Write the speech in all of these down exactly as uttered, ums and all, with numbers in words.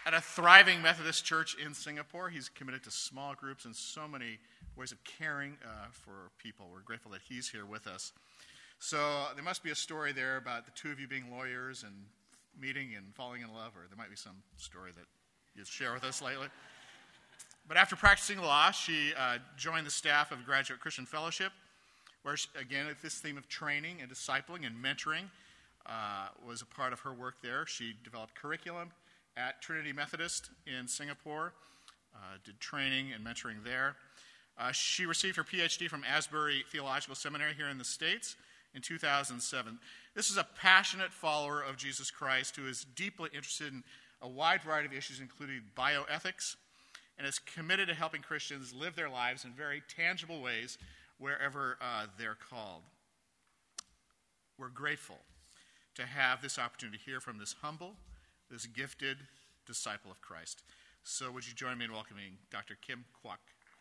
at a thriving Methodist church in Singapore. He's committed to small groups and so many ways of caring uh, for people. We're grateful that he's here with us. So uh, there must be a story there about the two of you being lawyers and meeting and falling in love, or there might be some story that you'll share with us lately. But after practicing law, she uh, joined the staff of Graduate Christian Fellowship, where, she, again, this theme of training and discipling and mentoring uh, was a part of her work there. She developed curriculum at Trinity Methodist in Singapore, uh, did training and mentoring there. Uh, she received her P H D from Asbury Theological Seminary here in the States in two thousand seven. This is a passionate follower of Jesus Christ who is deeply interested in a wide variety of issues, including bioethics, and is committed to helping Christians live their lives in very tangible ways wherever uh, they're called. We're grateful to have this opportunity to hear from this humble, this gifted disciple of Christ. So would you join me in welcoming Doctor Kim Kwok?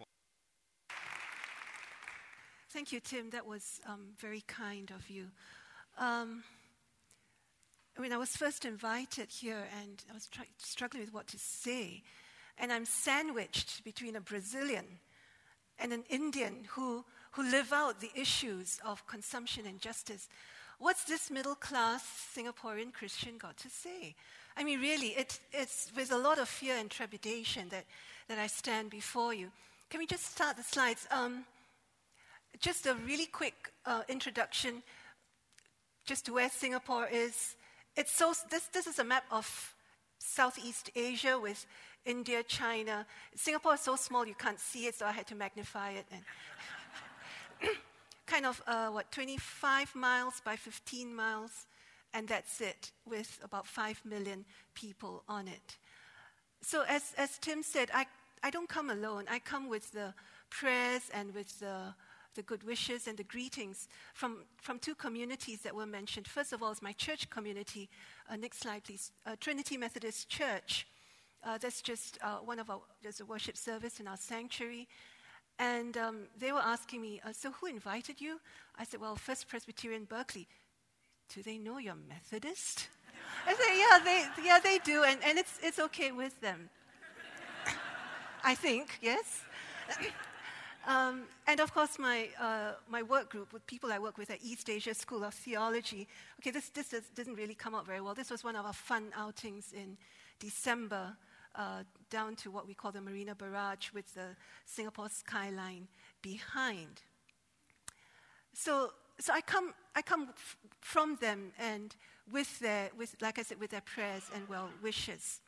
Thank you, Tim. That was um, very kind of you. Um, I mean, I was first invited here, and I was try- struggling with what to say. And I'm sandwiched between a Brazilian and an Indian who, who live out the issues of consumption and justice. What's this middle-class Singaporean Christian got to say? I mean, really, it, it's with a lot of fear and trepidation that, that I stand before you. Can we just start the slides? Um, just a really quick uh, introduction just to where Singapore is. It's so this this is a map of Southeast Asia with India, China. Singapore is so small you can't see it, so I had to magnify it. And kind of, uh, what, twenty-five miles by fifteen miles, and that's it, with about five million people on it. So as, as Tim said, I, I don't come alone. I come with the prayers and with the, the good wishes and the greetings from, from two communities that were mentioned. First of all is my church community. Uh, next slide, please. Uh, Trinity Methodist Church. Uh, that's just uh, one of our, there's a worship service in our sanctuary. And um, they were asking me, uh, so who invited you? I said, well, First Presbyterian Berkeley. Do they know you're Methodist? I said, yeah, they, yeah, they do, and, and it's, it's okay with them. I think, yes. Um, and of course, my uh, my work group with people I work with at East Asia School of Theology. Okay, this this does, doesn't really come out very well. This was one of our fun outings in December, uh, down to what we call the Marina Barrage with the Singapore skyline behind. So, so I come I come f- from them and with their with like I said with their prayers and well wishes.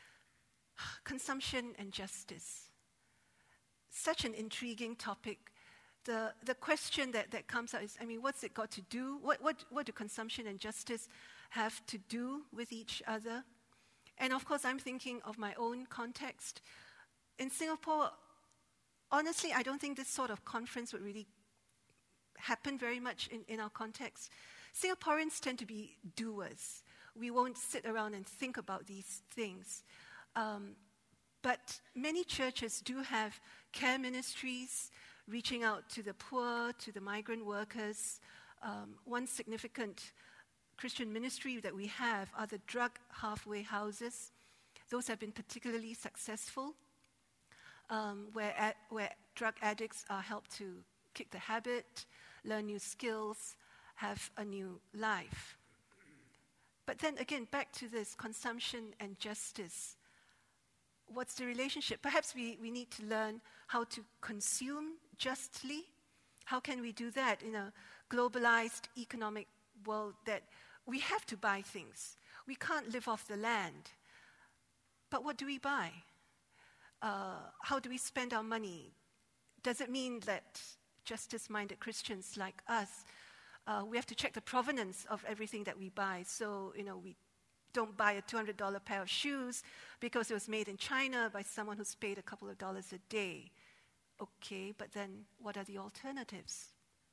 Consumption and justice. Such an intriguing topic. The the question that, that comes out is, I mean, what's it got to do? What what what do consumption and justice have to do with each other? And of course, I'm thinking of my own context. In Singapore, honestly, I don't think this sort of conference would really happen very much in, in our context. Singaporeans tend to be doers. We won't sit around and think about these things. Um, But many churches do have care ministries reaching out to the poor, to the migrant workers. Um, one significant Christian ministry that we have are the drug halfway houses. Those have been particularly successful, um, where, ad- where drug addicts are helped to kick the habit, learn new skills, have a new life. But then again, back to this consumption and justice. What's the relationship? Perhaps we, we need to learn how to consume justly. How can we do that in a globalized economic world that we have to buy things? We can't live off the land. But what do we buy? Uh, how do we spend our money? Does it mean that justice-minded Christians like us, uh, we have to check the provenance of everything that we buy? So, you know, we don't buy a two hundred dollars pair of shoes because it was made in China by someone who's paid a couple of dollars a day. Okay, but then what are the alternatives?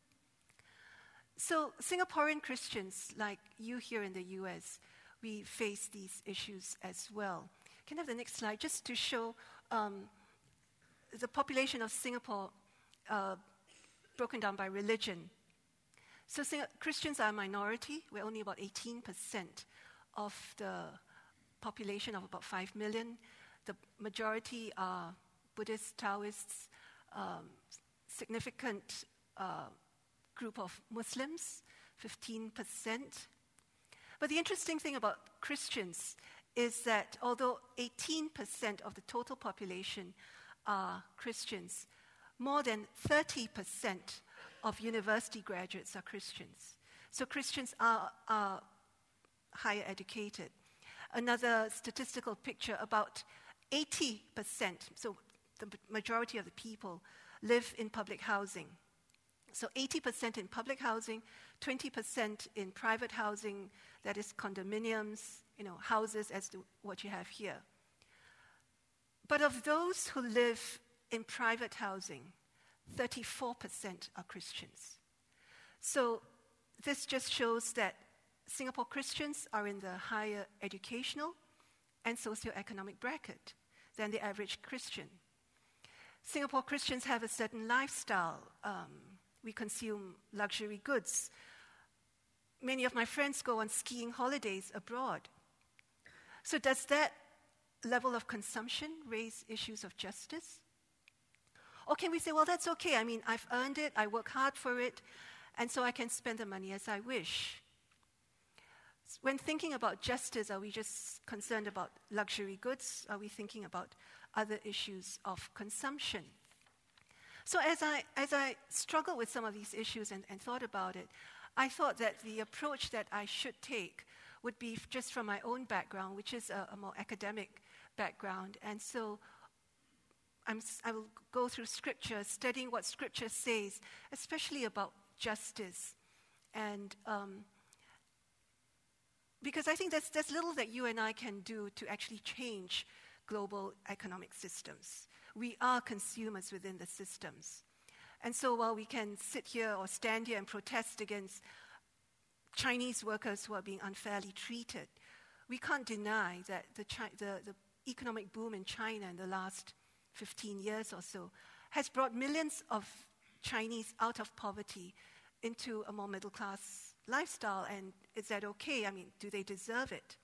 So Singaporean Christians, like you here in the U S, we face these issues as well. Can I have the next slide, just to show um, the population of Singapore uh, broken down by religion. So Sing- Christians are a minority. We're only about eighteen percent of the population of about five million. The majority are Buddhists, Taoists, um, significant uh, group of Muslims, fifteen percent. But the interesting thing about Christians is that although eighteen percent of the total population are Christians, more than thirty percent of university graduates are Christians. So Christians are, are higher educated. Another statistical picture, about eighty percent, so the majority of the people, live in public housing. So eighty percent in public housing, twenty percent in private housing, that is condominiums, you know, houses as to what you have here. But of those who live in private housing, thirty-four percent are Christians. So this just shows that Singapore Christians are in the higher educational and socioeconomic bracket than the average Christian. Singapore Christians have a certain lifestyle. Um, we consume luxury goods. Many of my friends go on skiing holidays abroad. So does that level of consumption raise issues of justice? Or can we say, well, that's okay. I mean, I've earned it, I work hard for it, and so I can spend the money as I wish. When thinking about justice, are we just concerned about luxury goods? Are we thinking about other issues of consumption? So as I, as I struggled with some of these issues and, and thought about it, I thought that the approach that I should take would be just from my own background, which is a, a more academic background. And so I'm, I will go through Scripture, studying what Scripture says, especially about justice. And um, because I think there's, there's little that you and I can do to actually change global economic systems. We are consumers within the systems. And so while we can sit here or stand here and protest against Chinese workers who are being unfairly treated, we can't deny that the, Chi- the, the economic boom in China in the last fifteen years or so has brought millions of Chinese out of poverty into a more middle-class lifestyle. And is that okay? I mean, do they deserve it?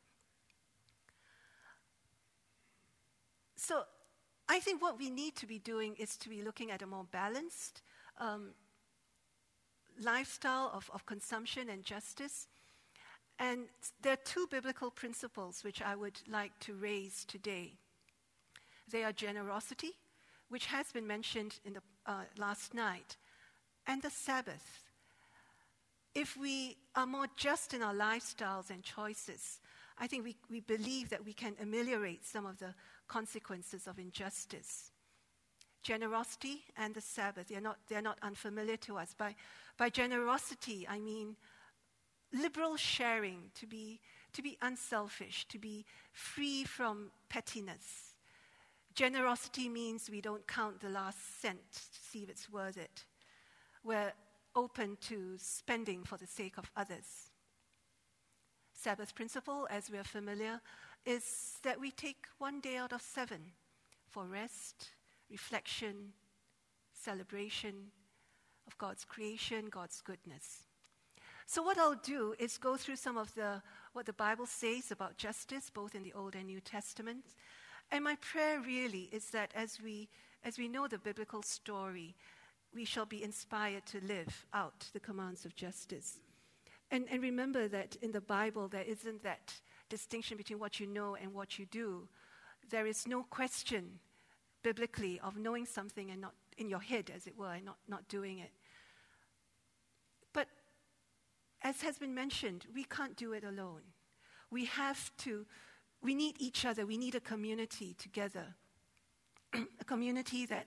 So I think what we need to be doing is to be looking at a more balanced um, lifestyle of, of consumption and justice. And there are two biblical principles which I would like to raise today. They are generosity, which has been mentioned in the uh, last night, and the Sabbath. If we are more just in our lifestyles and choices, I think we, we believe that we can ameliorate some of the consequences of injustice. Generosity and the Sabbath, they're not, they're not unfamiliar to us. By, by generosity, I mean liberal sharing, to be, to be unselfish, to be free from pettiness. Generosity means we don't count the last cent to see if it's worth it. We're open to spending for the sake of others. Sabbath principle, as we are familiar, is that we take one day out of seven for rest, reflection, celebration of God's creation, God's goodness. So what I'll do is go through some of the what the Bible says about justice, both in the Old and New Testament. And my prayer really is that as we as we know the biblical story, we shall be inspired to live out the commands of justice. And, and remember that in the Bible, there isn't that distinction between what you know and what you do. There is no question, biblically, of knowing something and not in your head, as it were, and not, not doing it. But as has been mentioned, we can't do it alone. We have to, we need each other. We need a community together. A community that,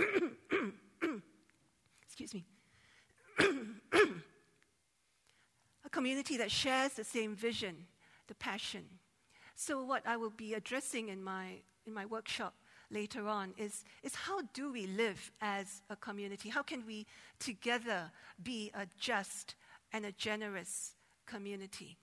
excuse me, a community that shares the same vision, the passion. So what I will be addressing in my in my workshop later on is, is how do we live as a community? How can we together be a just and a generous community?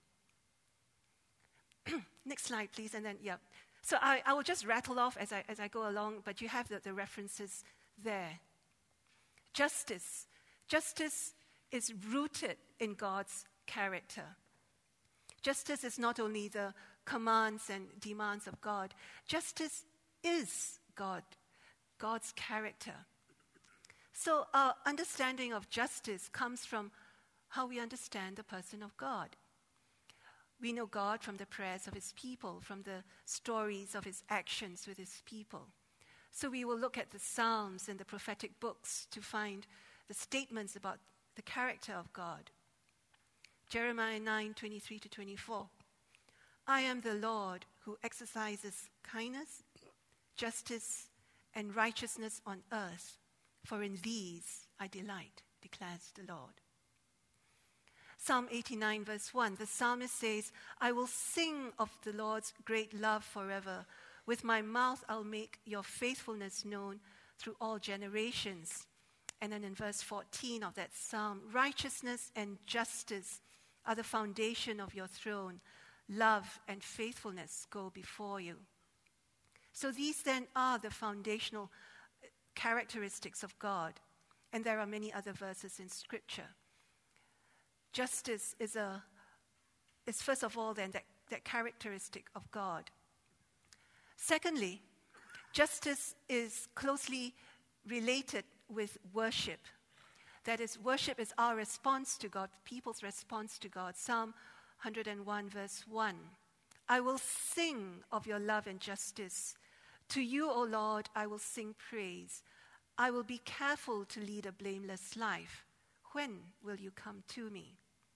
Next slide, please, and then, yeah. So I, I will just rattle off as I, as I go along, but you have the, the references there. Justice. Justice is rooted in God's character. Justice is not only the commands and demands of God. Justice is God, God's character. So our understanding of justice comes from how we understand the person of God. We know God from the prayers of his people, from the stories of his actions with his people. So we will look at the Psalms and the prophetic books to find the statements about the character of God. Jeremiah nine, twenty-three to twenty-four. I am the Lord who exercises kindness, justice, and righteousness on earth, for in these I delight, declares the Lord. Psalm eighty-nine, verse one, the psalmist says, I will sing of the Lord's great love forever. With my mouth I'll make your faithfulness known through all generations. And then in verse fourteen of that psalm, righteousness and justice are the foundation of your throne. Love and faithfulness go before you. So these then are the foundational characteristics of God. And there are many other verses in Scripture. Justice is a is first of all then that, that characteristic of God. Secondly, justice is closely related with worship. That is, worship is our response to God, people's response to God. Psalm one oh one, verse one. I will sing of your love and justice. To you, O Lord, I will sing praise. I will be careful to lead a blameless life. When will you come to me?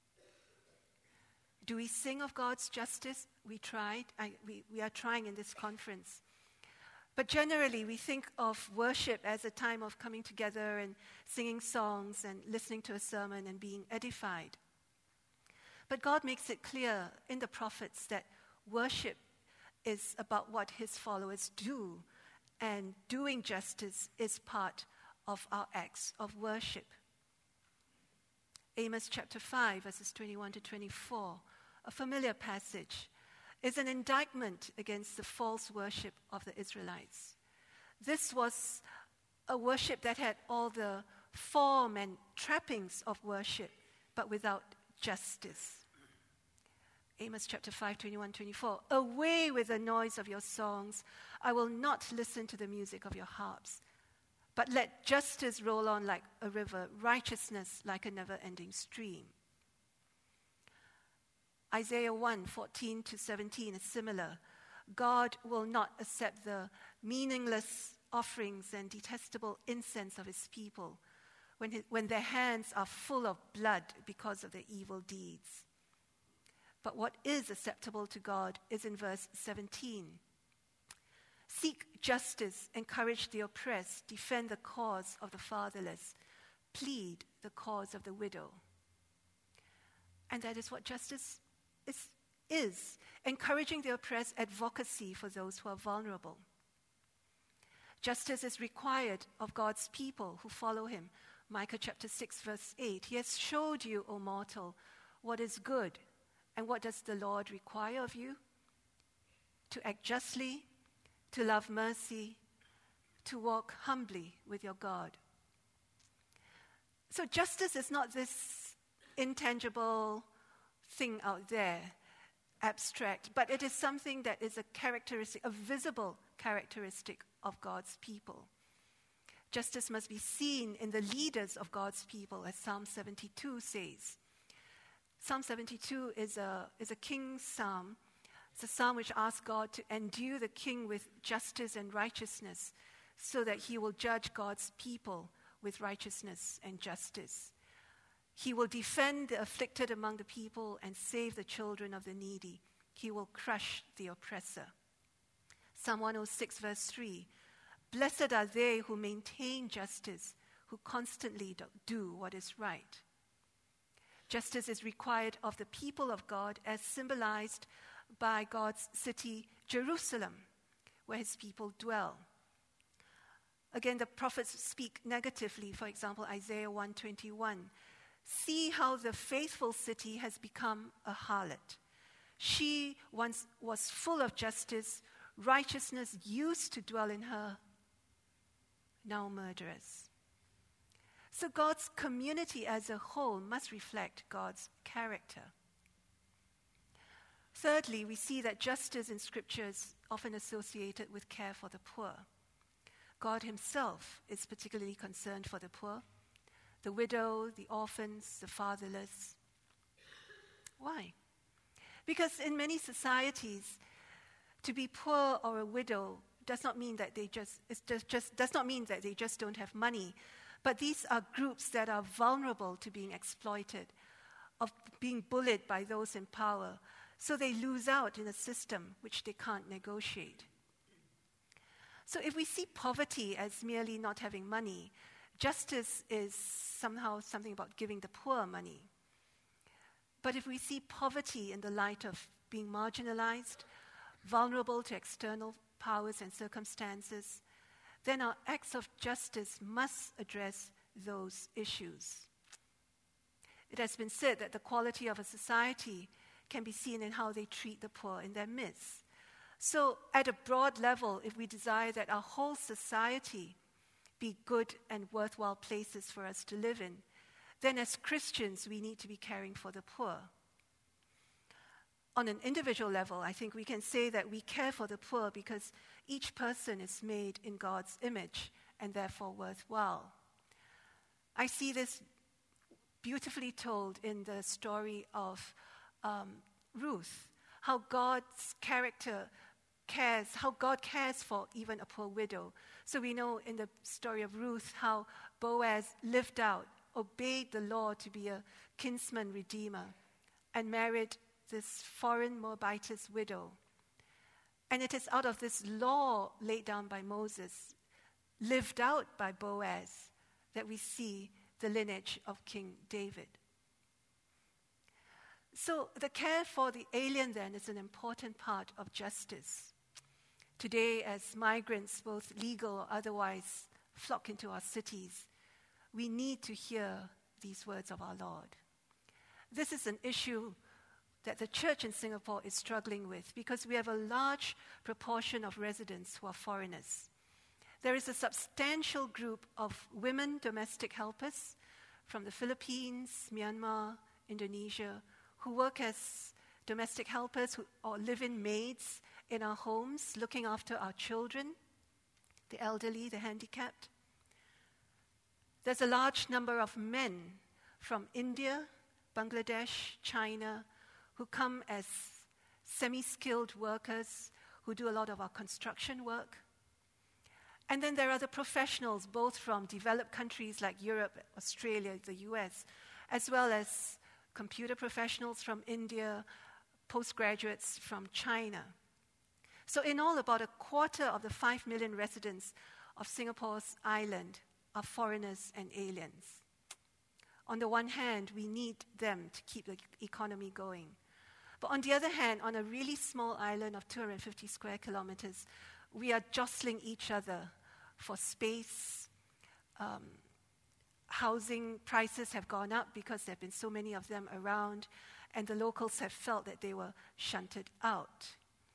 Do we sing of God's justice? We tried. I, we, we are trying in this conference. But generally, we think of worship as a time of coming together and singing songs and listening to a sermon and being edified. But God makes it clear in the prophets that worship is about what his followers do, and doing justice is part of our acts of worship. Amos chapter five, verses twenty-one to twenty-four, a familiar passage, is an indictment against the false worship of the Israelites. This was a worship that had all the form and trappings of worship, but without justice. Amos chapter five, twenty-one, twenty-four. Away with the noise of your songs. I will not listen to the music of your harps. But let justice roll on like a river, righteousness like a never-ending stream. Isaiah one, fourteen to seventeen is similar. God will not accept the meaningless offerings and detestable incense of his people when, his, when their hands are full of blood because of their evil deeds. But what is acceptable to God is in verse seventeen. Seek justice, encourage the oppressed, defend the cause of the fatherless, plead the cause of the widow. And that is what justice is, is encouraging the oppressed, advocacy for those who are vulnerable. Justice is required of God's people who follow him. Micah chapter six, verse eight. He has showed you, O mortal, what is good. And what does the Lord require of you? To act justly, to love mercy, to walk humbly with your God. So justice is not this intangible thing out there, abstract, but it is something that is a characteristic, a visible characteristic of God's people. Justice must be seen in the leaders of God's people, as Psalm seventy-two says. Psalm seventy-two is a, is a king's psalm. It's a psalm which asks God to endue the king with justice and righteousness so that he will judge God's people with righteousness and justice. He will defend the afflicted among the people and save the children of the needy. He will crush the oppressor. Psalm one oh six, verse three. Blessed are they who maintain justice, who constantly do what is right. Justice is required of the people of God as symbolized by God's city, Jerusalem, where his people dwell. Again, the prophets speak negatively. For example, Isaiah one twenty-one. See how the faithful city has become a harlot. She once was full of justice. Righteousness used to dwell in her. Now murderers. So God's community as a whole must reflect God's character. Thirdly, we see that justice in Scripture is often associated with care for the poor. God himself is particularly concerned for the poor, the widow, the orphans, the fatherless. Why? Because in many societies, to be poor or a widow does not mean that they just, it just, just does not mean that they just don't have money, but these are groups that are vulnerable to being exploited, of being bullied by those in power, so they lose out in a system which they can't negotiate. So if we see poverty as merely not having money, justice is somehow something about giving the poor money. But if we see poverty in the light of being marginalized, vulnerable to external powers and circumstances, then our acts of justice must address those issues. It has been said that the quality of a society can be seen in how they treat the poor in their midst. So, at a broad level, if we desire that our whole society be good and worthwhile places for us to live in, then as Christians, we need to be caring for the poor. On an individual level, I think we can say that we care for the poor because each person is made in God's image and therefore worthwhile. I see this beautifully told in the story of um, Ruth, how God's character cares, how God cares for even a poor widow. So we know in the story of Ruth how Boaz lived out, obeyed the law to be a kinsman redeemer, and married this foreign Moabitess widow. And it is out of this law laid down by Moses, lived out by Boaz, that we see the lineage of King David. So the care for the alien then is an important part of justice. Today, as migrants, both legal or otherwise, flock into our cities, we need to hear these words of our Lord. This is an issue that the church in Singapore is struggling with because we have a large proportion of residents who are foreigners. There is a substantial group of women domestic helpers from the Philippines, Myanmar, Indonesia, who work as domestic helpers who, or live-in maids in our homes, looking after our children, the elderly, the handicapped. There's a large number of men from India, Bangladesh, China, who come as semi-skilled workers who do a lot of our construction work. And then there are the professionals, both from developed countries like Europe, Australia, the U S, as well as computer professionals from India, postgraduates from China. So in all, about a quarter of the five million residents of Singapore's island are foreigners and aliens. On the one hand, we need them to keep the economy going. But on the other hand, on a really small island of two hundred fifty square kilometers, we are jostling each other for space. Um, housing prices have gone up because there have been so many of them around, and the locals have felt that they were shunted out.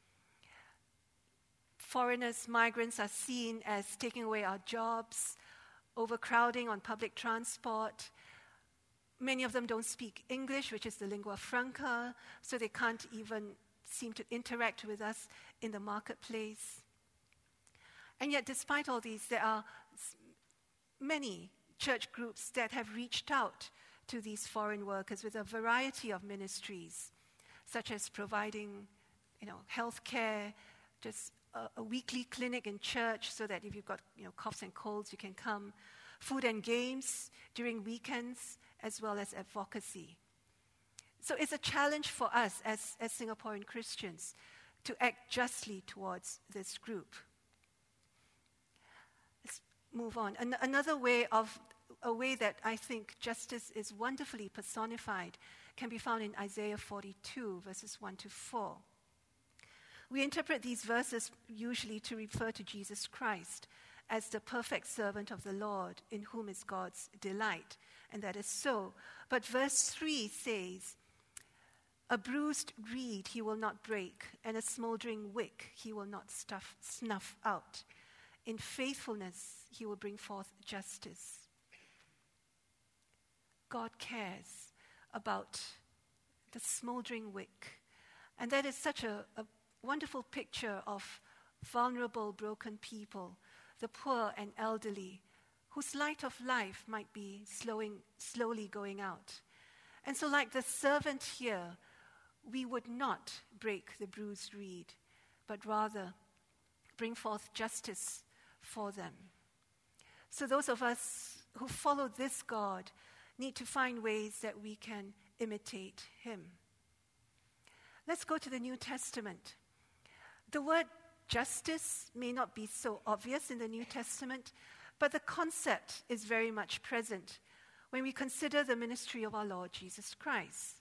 Foreigners, migrants are seen as taking away our jobs, overcrowding on public transport. Many of them don't speak English, which is the lingua franca, so they can't even seem to interact with us in the marketplace. And yet, despite all these, there are many church groups that have reached out to these foreign workers with a variety of ministries, such as providing, you know, health care, just a, a weekly clinic in church so that if you've got, you know, coughs and colds, you can come, food and games during weekends, as well as advocacy. So it's a challenge for us as, as Singaporean Christians to act justly towards this group. Let's move on. An- another way of, a way that I think justice is wonderfully personified can be found in Isaiah forty-two, verses one to four. We interpret these verses usually to refer to Jesus Christ as the perfect servant of the Lord, in whom is God's delight. And that is so. But verse three says, "A bruised reed he will not break, and a smoldering wick he will not stuff, snuff out. In faithfulness he will bring forth justice." God cares about the smoldering wick And that is such a, a wonderful picture of vulnerable, broken people, the poor and elderly, whose light of life might be slowing, slowly going out. And so like the servant here, we would not break the bruised reed, but rather bring forth justice for them. So those of us who follow this God need to find ways that we can imitate him. Let's go to the New Testament. The word justice may not be so obvious in the New Testament, but the concept is very much present when we consider the ministry of our Lord Jesus Christ.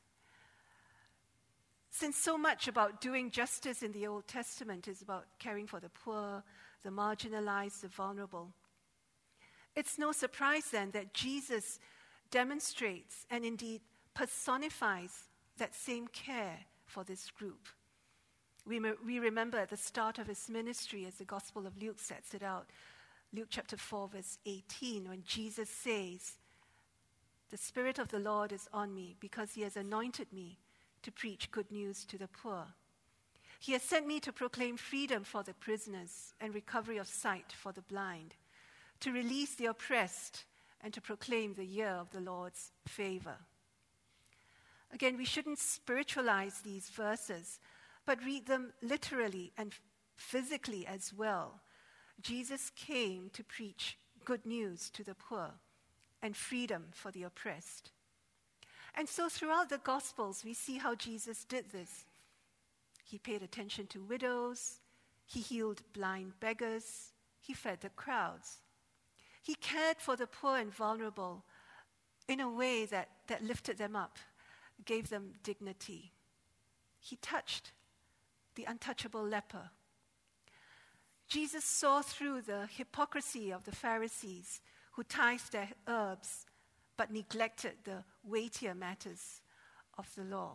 Since so much about doing justice in the Old Testament is about caring for the poor, the marginalized, the vulnerable, it's no surprise then that Jesus demonstrates and indeed personifies that same care for this group. We, me- we remember at the start of his ministry, as the Gospel of Luke sets it out, Luke chapter four, verse eighteen, when Jesus says, "The Spirit of the Lord is on me because he has anointed me to preach good news to the poor. He has sent me to proclaim freedom for the prisoners and recovery of sight for the blind, to release the oppressed and to proclaim the year of the Lord's favor." Again, we shouldn't spiritualize these verses, but read them literally and physically as well. Jesus came to preach good news to the poor and freedom for the oppressed. And so throughout the Gospels, we see how Jesus did this. He paid attention to widows, he healed blind beggars, he fed the crowds. He cared for the poor and vulnerable in a way that, that lifted them up, gave them dignity. He touched the untouchable leper. Jesus saw through the hypocrisy of the Pharisees who tithed their herbs but neglected the weightier matters of the law.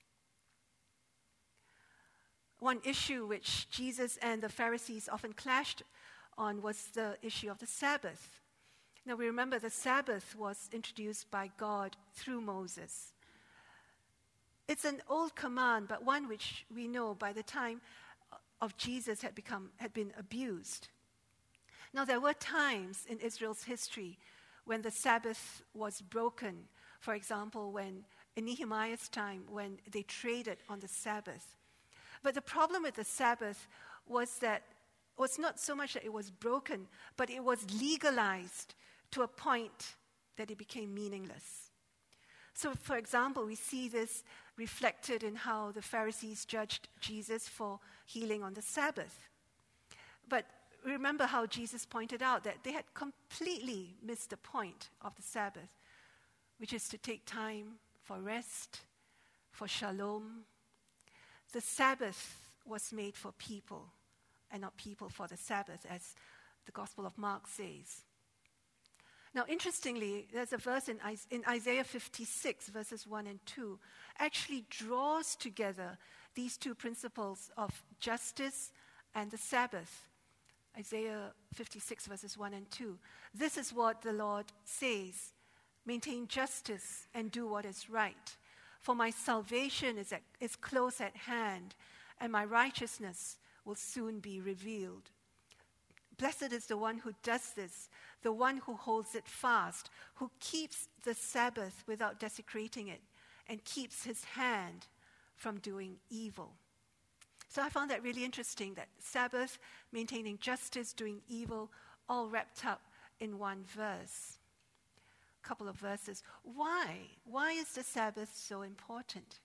One issue which Jesus and the Pharisees often clashed on was the issue of the Sabbath. Now we remember the Sabbath was introduced by God through Moses. It's an old command, but one which we know by the time of Jesus had become had been abused. Now there were times in Israel's history when the Sabbath was broken. For example, when in Nehemiah's time, when they traded on the Sabbath. But the problem with the Sabbath was that was not so much that it was broken, but it was legalized to a point that it became meaningless. So, for example, we see this reflected in how the Pharisees judged Jesus for healing on the Sabbath. But remember how Jesus pointed out that they had completely missed the point of the Sabbath, which is to take time for rest, for shalom. The Sabbath was made for people, and not people for the Sabbath, as the Gospel of Mark says. Now, interestingly, there's a verse in, in Isaiah fifty-six, verses one and two, actually draws together these two principles of justice and the Sabbath. Isaiah fifty-six, verses one and two. This is what the Lord says: "Maintain justice and do what is right, for my salvation is, at, is close at hand, and my righteousness will soon be revealed. Blessed is the one who does this, the one who holds it fast, who keeps the Sabbath without desecrating it, and keeps his hand from doing evil." So I found that really interesting, that Sabbath, maintaining justice, doing evil, all wrapped up in one verse. A couple of verses. Why? Why is the Sabbath so important?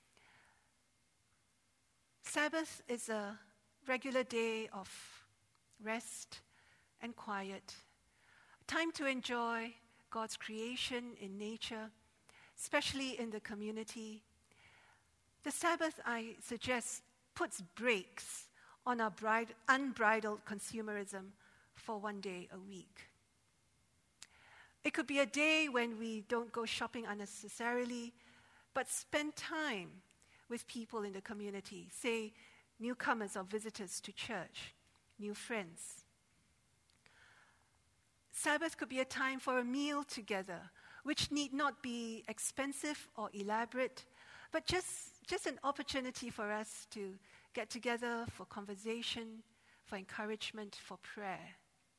Sabbath is a regular day of rest and quiet, time to enjoy God's creation in nature, especially in the community. The Sabbath, I suggest, puts brakes on our bride, unbridled consumerism for one day a week. It could be a day when we don't go shopping unnecessarily, but spend time with people in the community, say newcomers or visitors to church, new friends. Sabbath could be a time for a meal together, which need not be expensive or elaborate, but just just an opportunity for us to get together for conversation, for encouragement, for prayer.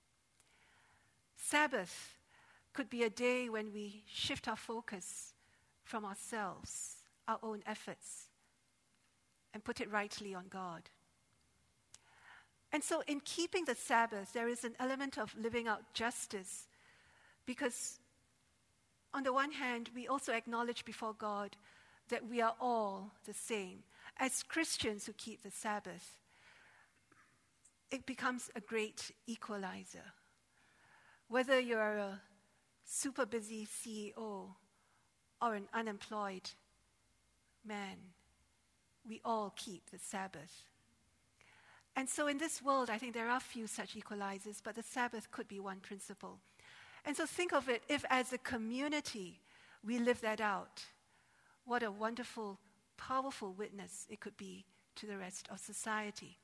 Sabbath could be a day when we shift our focus from ourselves, our own efforts, and put it rightly on God. And so in keeping the Sabbath, there is an element of living out justice, because on the one hand, we also acknowledge before God that we are all the same. As Christians who keep the Sabbath, it becomes a great equalizer. Whether you're a super busy C E O or an unemployed man, we all keep the Sabbath. And so in this world, I think there are few such equalizers, but the Sabbath could be one principle. And so think of it, if as a community we live that out, what a wonderful, powerful witness it could be to the rest of society.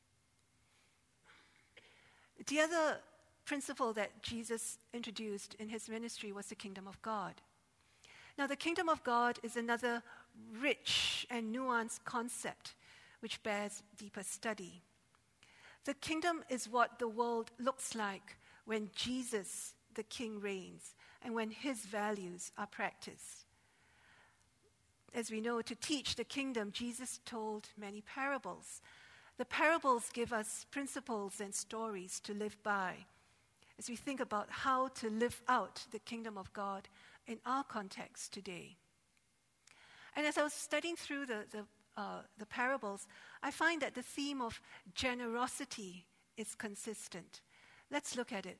The other principle that Jesus introduced in his ministry was the kingdom of God. Now, the kingdom of God is another rich and nuanced concept which bears deeper study. The kingdom is what the world looks like when Jesus, the King, reigns and when his values are practiced. As we know, to teach the kingdom, Jesus told many parables. The parables give us principles and stories to live by as we think about how to live out the kingdom of God in our context today. And as I was studying through the, the, uh, the parables, I find that the theme of generosity is consistent. Let's look at it.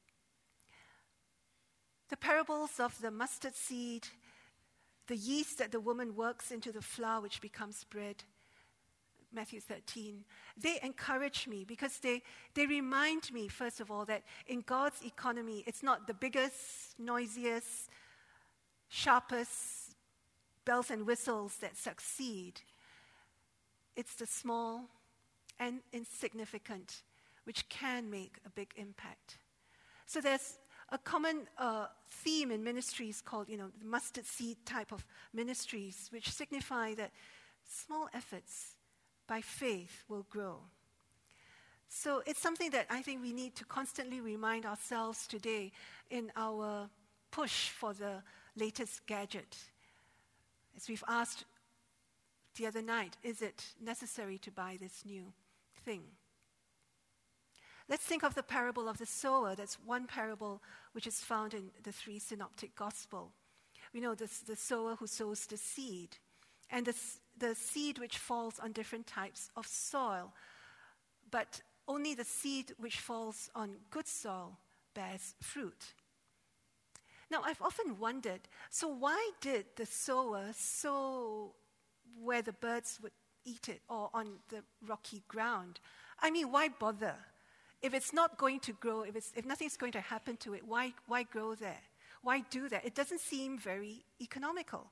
The parables of the mustard seed, the yeast that the woman works into the flour which becomes bread, Matthew thirteen, they encourage me because they, they remind me, first of all, that in God's economy, it's not the biggest, noisiest, sharpest bells and whistles that succeed. It's the small and insignificant which can make a big impact. So there's a common uh, theme in ministries called, you know, the mustard seed type of ministries, which signify that small efforts by faith will grow. So it's something that I think we need to constantly remind ourselves today in our push for the latest gadget. As we've asked the other night, is it necessary to buy this new thing? Let's think of the parable of the sower. That's one parable which is found in the three synoptic gospel. We know this, the sower who sows the seed, and the, the seed which falls on different types of soil. But only the seed which falls on good soil bears fruit. Now, I've often wondered, so why did the sower sow where the birds would eat it or on the rocky ground? I mean, why bother? If it's not going to grow, if, it's, if nothing's going to happen to it, why, why grow there? Why do that? It doesn't seem very economical.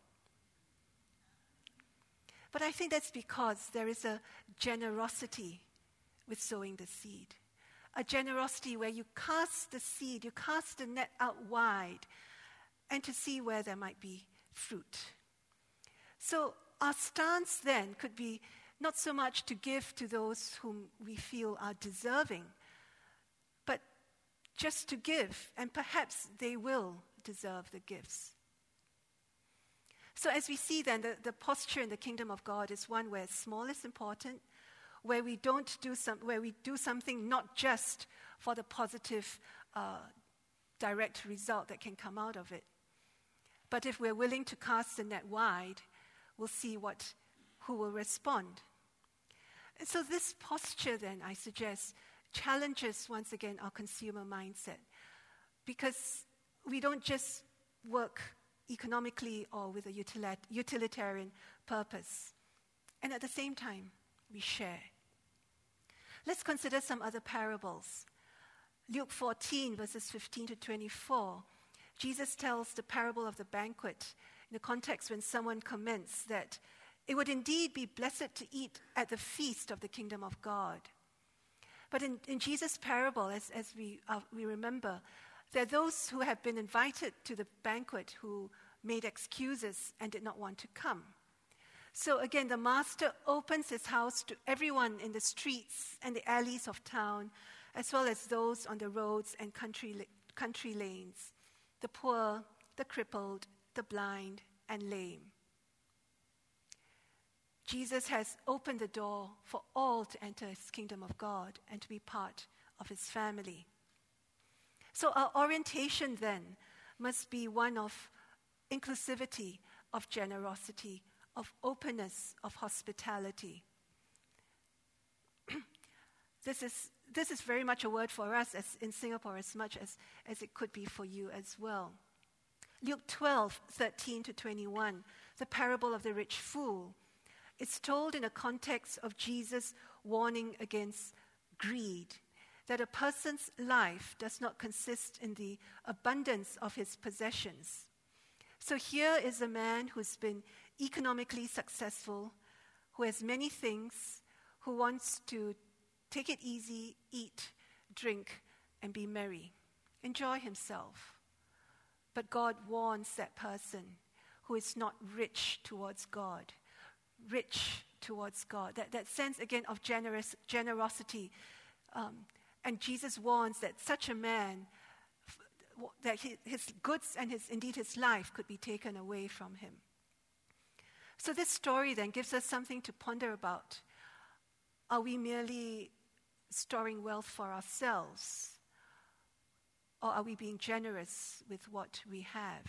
But I think that's because there is a generosity with sowing the seed. A generosity where you cast the seed, you cast the net out wide, and to see where there might be fruit. So our stance then could be not so much to give to those whom we feel are deserving, but just to give, and perhaps they will deserve the gifts. So as we see then, the, the posture in the kingdom of God is one where small is important, where we don't do some, where we do something not just for the positive, uh, direct result that can come out of it, but if we're willing to cast the net wide, we'll see what who will respond. And so this posture, then, I suggest, challenges once again our consumer mindset, because we don't just work economically or with a utilit- utilitarian purpose. And at the same time, we share. Let's consider some other parables. Luke fourteen, verses fifteen to twenty-four. Jesus tells the parable of the banquet in the context when someone comments that it would indeed be blessed to eat at the feast of the kingdom of God. But in, in Jesus' parable, as, as we, uh, we remember, there are those who have been invited to the banquet who made excuses and did not want to come. So again, the master opens his house to everyone in the streets and the alleys of town, as well as those on the roads and country, country lanes, the poor, the crippled, the blind, and lame. Jesus has opened the door for all to enter his kingdom of God and to be part of his family. So our orientation then must be one of inclusivity, of generosity, of openness, of hospitality. This is this is very much a word for us as in Singapore as much as, as it could be for you as well. Luke twelve, thirteen to twenty-one, the parable of the rich fool. It's told in a context of Jesus warning against greed, that a person's life does not consist in the abundance of his possessions. So here is a man who's been economically successful, who has many things, who wants to take it easy, eat, drink, and be merry, enjoy himself. But God warns that person who is not rich towards God, rich towards God, that, that sense again of generous generosity. Um, and Jesus warns that such a man, that his, his goods and his indeed his life could be taken away from him. So this story then gives us something to ponder about. Are we merely storing wealth for ourselves? Or are we being generous with what we have?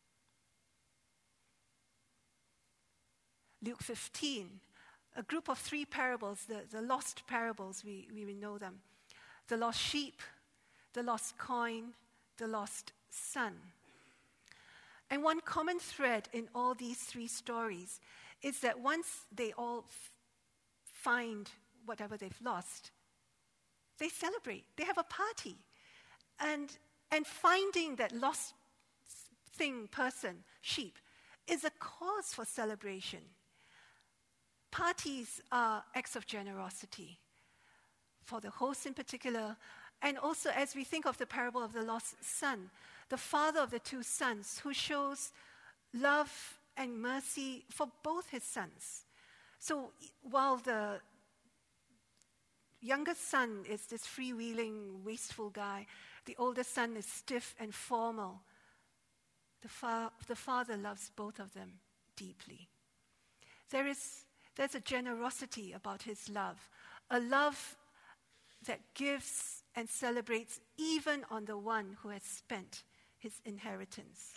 Luke fifteen, a group of three parables, the, the lost parables, we, we know them. The lost sheep, the lost coin, the lost son. And one common thread in all these three stories is that once they all f- find whatever they've lost, they celebrate, they have a party. And, and finding that lost thing, person, sheep, is a cause for celebration. Parties are acts of generosity for the host in particular, and also as we think of the parable of the lost son, the father of the two sons who shows love and mercy for both his sons. So while the youngest son is this freewheeling, wasteful guy, the older son is stiff and formal, the, fa- the father loves both of them deeply. There is There's a generosity about his love, a love that gives and celebrates even on the one who has spent his inheritance.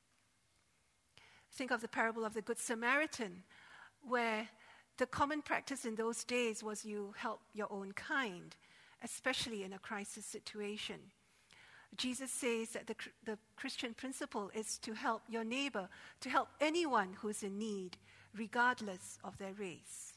Think of the parable of the Good Samaritan, where the common practice in those days was you help your own kind, especially in a crisis situation. Jesus says that the, the Christian principle is to help your neighbor, to help anyone who's in need, regardless of their race.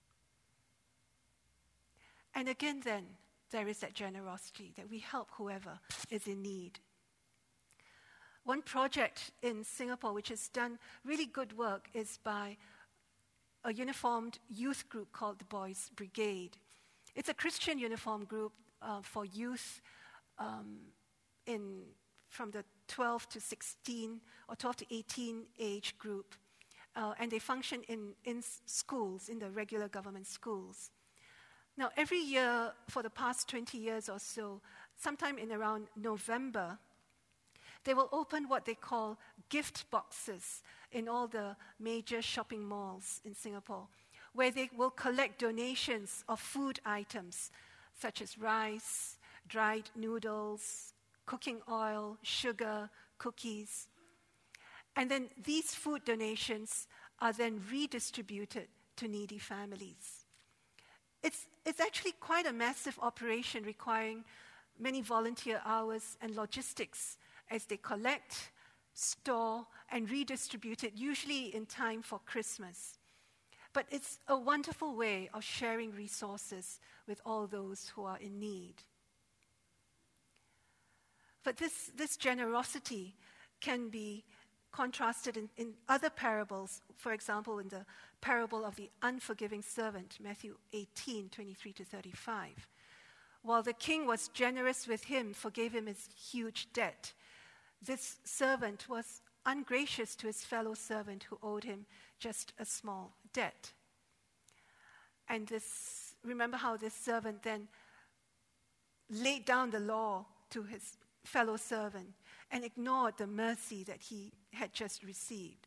And again then, there is that generosity, that we help whoever is in need. One project in Singapore which has done really good work is by a uniformed youth group called the Boys Brigade. It's a Christian uniform group uh, for youth um, in from the twelve to sixteen or twelve to eighteen age group. Uh, and they function in, in schools, in the regular government schools. Now, every year for the past twenty years or so, sometime in around November, they will open what they call gift boxes in all the major shopping malls in Singapore, where they will collect donations of food items such as rice, dried noodles, cooking oil, sugar, cookies. And then these food donations are then redistributed to needy families. It's, it's actually quite a massive operation requiring many volunteer hours and logistics as they collect, store, and redistribute it, usually in time for Christmas. But it's a wonderful way of sharing resources with all those who are in need. But this, this generosity can be contrasted in, in other parables. For example, in the parable of the unforgiving servant, Matthew eighteen, twenty-three to thirty-five. While the king was generous with him, forgave him his huge debt, this servant was ungracious to his fellow servant who owed him just a small debt. And this, remember how this servant then laid down the law to his fellow servant and ignored the mercy that he had just received.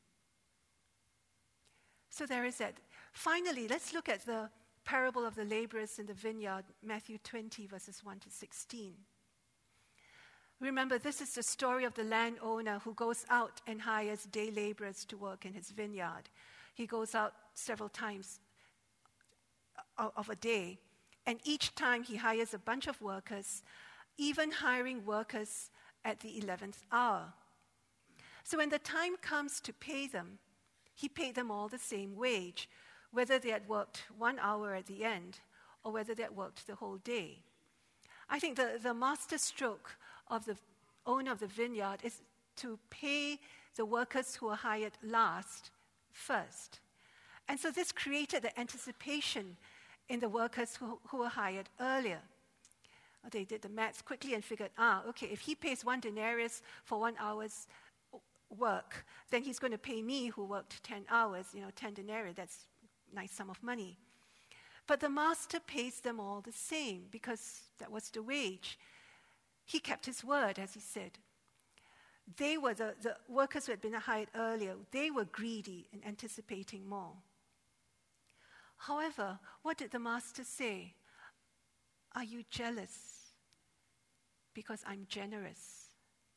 So there is that. Finally, let's look at the parable of the laborers in the vineyard, Matthew twenty, verses one to sixteen. Remember, this is the story of the landowner who goes out and hires day laborers to work in his vineyard. He goes out several times of a day, and each time he hires a bunch of workers, even hiring workers at the eleventh hour. So when the time comes to pay them, he paid them all the same wage, whether they had worked one hour at the end or whether they had worked the whole day. I think the, the master stroke of the owner of the vineyard is to pay the workers who are hired last first. And so this created the anticipation in the workers who, who were hired earlier. They did the maths quickly and figured, ah, okay, if he pays one denarius for one hour's work, then he's going to pay me who worked ten hours, you know, ten denarii, that's a nice sum of money. But the master pays them all the same because that was the wage. He kept his word, as he said. They were the, the workers who had been hired earlier. They were greedy and anticipating more. However, what did the master say? Are you jealous because I'm generous?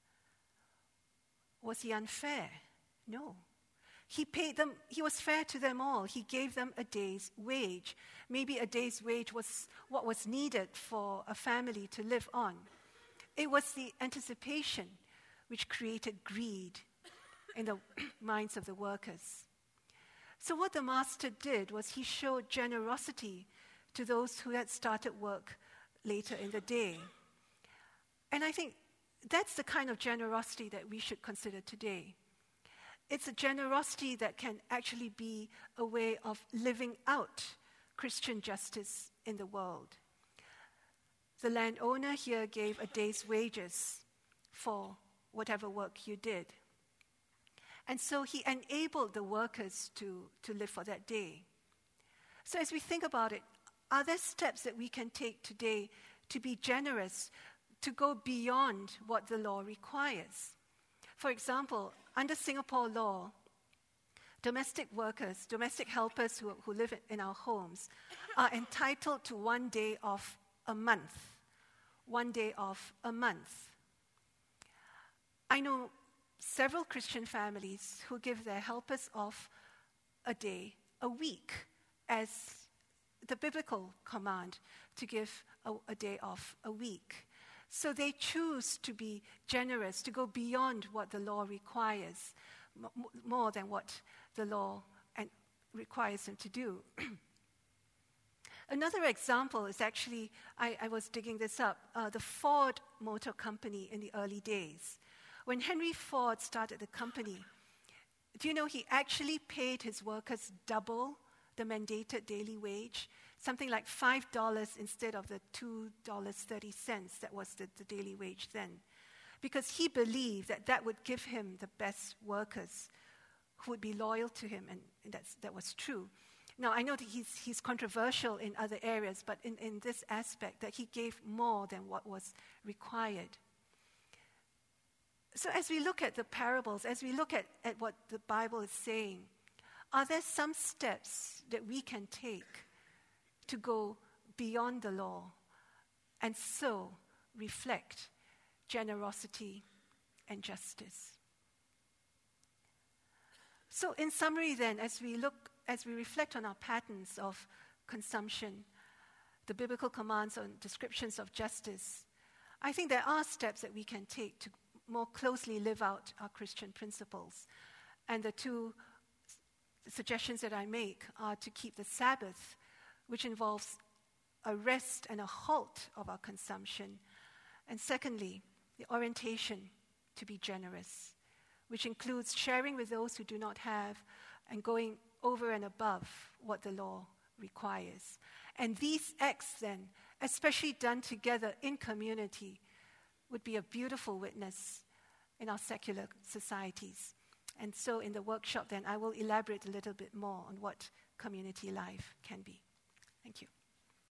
Was he unfair? No. He paid them, he was fair to them all. He gave them a day's wage. Maybe a day's wage was what was needed for a family to live on. It was the anticipation which created greed in the minds of the workers. So what the master did was he showed generosity to those who had started work later in the day. And I think that's the kind of generosity that we should consider today. It's a generosity that can actually be a way of living out Christian justice in the world. The landowner here gave a day's wages for whatever work you did. And so he enabled the workers to, to live for that day. So as we think about it, are there steps that we can take today to be generous, to go beyond what the law requires? For example, under Singapore law, domestic workers, domestic helpers who, who live in our homes are entitled to one day off a month. One day off a month. I know several Christian families who give their helpers off a day a week as the biblical command to give a, a day off a week. So they choose to be generous, to go beyond what the law requires, m- more than what the law and requires them to do. Another example is actually, I, I was digging this up, uh, the Ford Motor Company in the early days. When Henry Ford started the company, do you know he actually paid his workers double the mandated daily wage? Something like five dollars instead of the two dollars and thirty cents that was the, the daily wage then. Because he believed that that would give him the best workers who would be loyal to him, and, and that's, that was true. Now, I know that he's, he's controversial in other areas, but in, in this aspect, that he gave more than what was required. So as we look at the parables, as we look at, at what the Bible is saying, are there some steps that we can take to go beyond the law and so reflect generosity and justice? So in summary then, as we look, as we reflect on our patterns of consumption, the biblical commands on descriptions of justice, I think there are steps that we can take to more closely live out our Christian principles. And the two suggestions that I make are to keep the Sabbath, which involves a rest and a halt of our consumption. And secondly, the orientation to be generous, which includes sharing with those who do not have and going over and above what the law requires. And these acts then, especially done together in community, would be a beautiful witness in our secular societies. And so in the workshop then, I will elaborate a little bit more on what community life can be. Thank you.